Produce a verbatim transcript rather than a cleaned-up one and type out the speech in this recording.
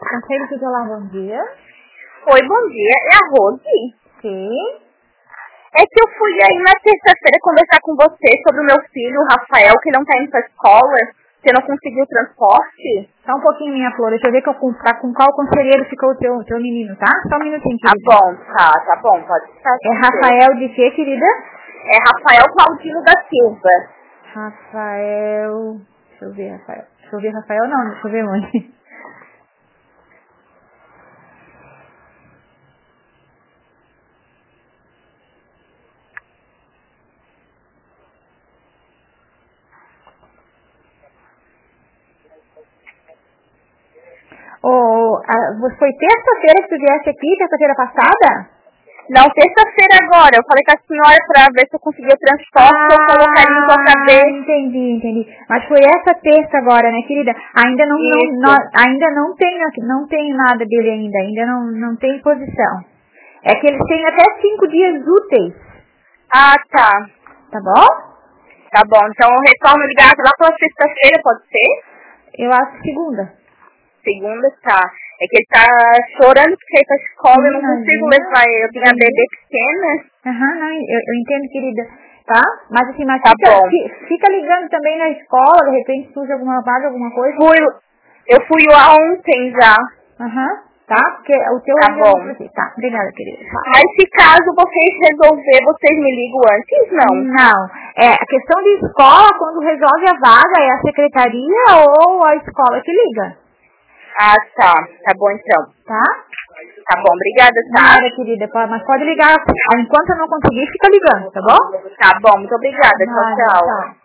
Conselho Tutelar, bom dia. Oi, bom dia. É a Rose? Sim. É que eu fui aí na terça-feira conversar com você sobre o meu filho, o Rafael, que não tá indo pra escola, que não conseguiu transporte. Só um pouquinho, minha flor. Deixa eu ver que eu, com, pra, com qual conselheiro ficou o teu, teu menino, tá? Só um minutinho, Tá querida. bom, tá, tá bom, pode ficar. É Rafael de quê, querida? É Rafael Claudino da Silva. Rafael... Deixa eu ver, Rafael. Deixa eu ver, Rafael não, deixa eu ver onde. Oh, a, foi terça-feira que tu viesse aqui, terça-feira passada? Não, terça-feira agora. Eu falei com a senhora pra ver se eu conseguia o transporte ah, ou colocaria em outra vez. Entendi, entendi. Mas foi essa terça agora, né, querida? Ainda não, não, não, ainda não tenho, não tenho nada dele ainda, ainda não, não tem posição. É que eles têm até cinco dias úteis. Ah, tá. Tá bom? Tá bom, então eu retorno ligado lá pela sexta-feira, pode ser? Eu acho segunda. Segunda, tá. É que ele tá chorando porque ele tá na escola e eu não consigo levar ele. Eu tenho a bebê pequena. Aham, não, eu, eu entendo, querida. Tá? Mas assim, mas tá fica, bom. fica ligando também na escola, de repente surge alguma vaga, alguma coisa. Fui, eu fui lá ontem já. Aham, tá? Porque o teu tá bom. Não... Tá, obrigada, querida. Tá. Mas se caso vocês resolver, vocês me ligam antes, não? Não. É, a questão de escola, quando resolve a vaga, é a secretaria ou a escola que liga? Ah, tá. Tá bom, então. Tá? Tá bom, obrigada, tá? Nada, querida. Mas pode ligar. Enquanto eu não conseguir, fica ligando, tá bom? Tá bom, muito obrigada. Tchau, tchau.